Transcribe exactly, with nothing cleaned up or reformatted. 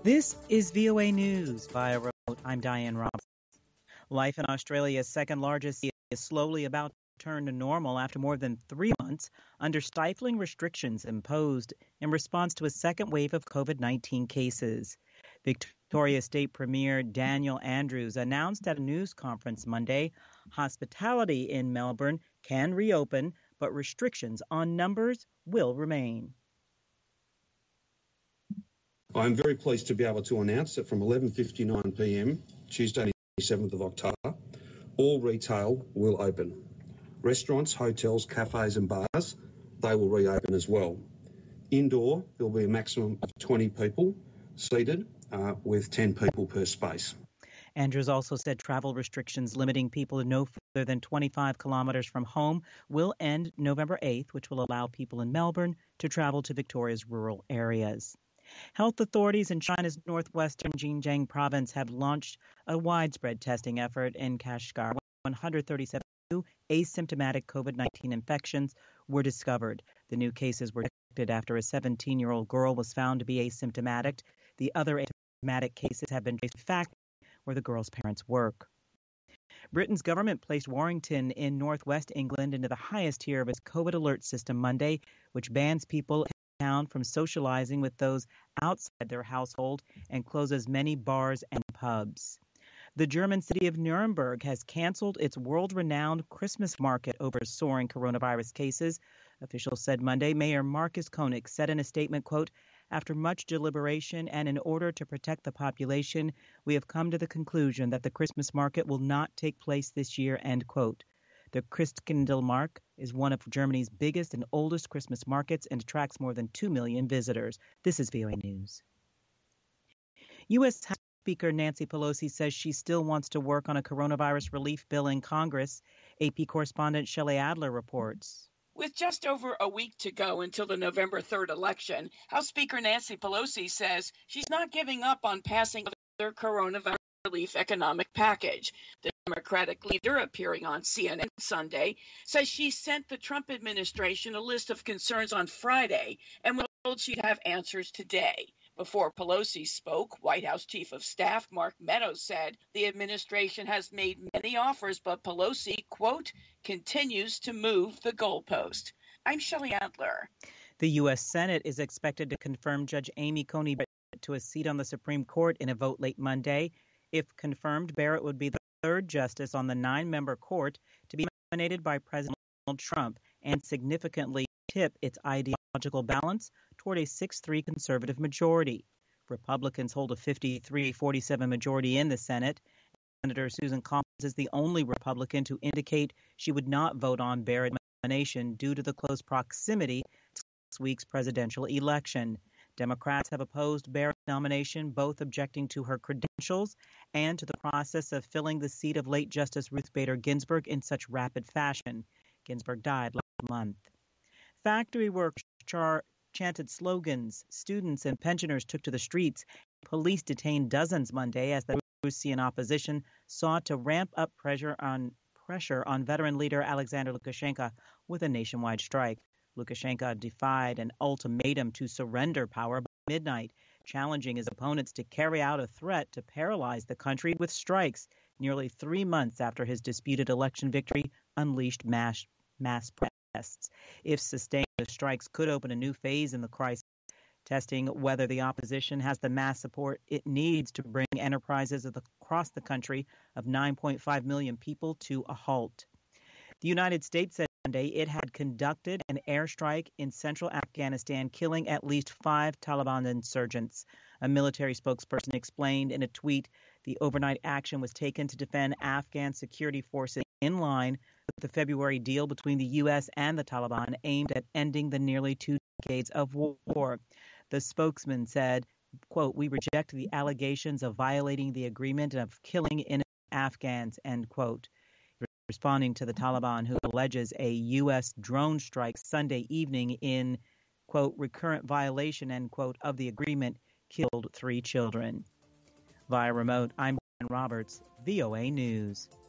This is V O A News via remote. I'm Diane Roberts. Life in Australia's second largest city is slowly about to turn to normal after more than three months under stifling restrictions imposed in response to a second wave of COVID nineteen cases. Victoria State Premier Daniel Andrews announced at a news conference Monday hospitality in Melbourne can reopen, but restrictions on numbers will remain. I'm very pleased to be able to announce that from eleven fifty-nine p m Tuesday the seventh of October, all retail will open. Restaurants, hotels, cafes and bars, they will reopen as well. Indoor, there will be a maximum of twenty people seated uh, with ten people per space. Andrews also said travel restrictions limiting people to no further than twenty-five kilometres from home will end November eighth, which will allow people in Melbourne to travel to Victoria's rural areas. Health authorities in China's northwestern Xinjiang province have launched a widespread testing effort in Kashgar. one hundred thirty-seven new asymptomatic COVID nineteen infections were discovered. The new cases were detected after a seventeen-year-old girl was found to be asymptomatic. The other asymptomatic cases have been traced to the factory where the girl's parents work. Britain's government placed Warrington in northwest England into the highest tier of its COVID alert system Monday, which bans people in town from socializing with those outside their household and closes many bars and pubs. The German city of Nuremberg has canceled its world-renowned Christmas market over soaring coronavirus cases. Officials said Monday. Mayor Markus Koenig said in a statement, quote, "After much deliberation and in order to protect the population, we have come to the conclusion that the Christmas market will not take place this year," end quote. The Christkindlmarkt is one of Germany's biggest and oldest Christmas markets and attracts more than two million visitors. This is V O A News. U S House Speaker Nancy Pelosi says she still wants to work on a coronavirus relief bill in Congress. A P correspondent Shelley Adler reports. With just over a week to go until the November third election, House Speaker Nancy Pelosi says she's not giving up on passing another coronavirus relief economic package. The Democratic leader, appearing on C N N Sunday, says she sent the Trump administration a list of concerns on Friday and was told she'd have answers today. Before Pelosi spoke, White House Chief of Staff Mark Meadows said the administration has made many offers, but Pelosi, quote, continues to move the goalpost. I'm Shelley Adler. The U S Senate is expected to confirm Judge Amy Coney Barrett to a seat on the Supreme Court in a vote late Monday. If confirmed, Barrett would be the third justice on the nine-member court to be nominated by President Donald Trump and significantly tip its ideological balance toward a six three conservative majority. Republicans hold a fifty-three forty-seven majority in the Senate. Senator Susan Collins is the only Republican to indicate she would not vote on Barrett's nomination due to the close proximity to this week's presidential election. Democrats have opposed Barrett's nomination, both objecting to her credentials and to the process of filling the seat of late Justice Ruth Bader Ginsburg in such rapid fashion. Ginsburg died last month. Factory workers char- chanted slogans. Students and pensioners took to the streets. Police detained dozens Monday as the Belarusian opposition sought to ramp up pressure on pressure on veteran leader Alexander Lukashenko with a nationwide strike. Lukashenko defied an ultimatum to surrender power by midnight, challenging his opponents to carry out a threat to paralyze the country with strikes. Nearly three months after his disputed election victory unleashed mass, mass protests. If sustained, the strikes could open a new phase in the crisis, testing whether the opposition has the mass support it needs to bring enterprises across the country of nine point five million people to a halt. The United States said Monday it had conducted an airstrike in central Afghanistan, killing at least five Taliban insurgents. A military spokesperson explained in a tweet the overnight action was taken to defend Afghan security forces in line with the February deal between the U S and the Taliban aimed at ending the nearly two decades of war. The spokesman said, quote, "We reject the allegations of violating the agreement and of killing innocent Afghans," end quote. Responding to the Taliban, who alleges a U S drone strike Sunday evening in, quote, recurrent violation, end quote, of the agreement, killed three children. Via remote, I'm Brian Roberts, V O A News.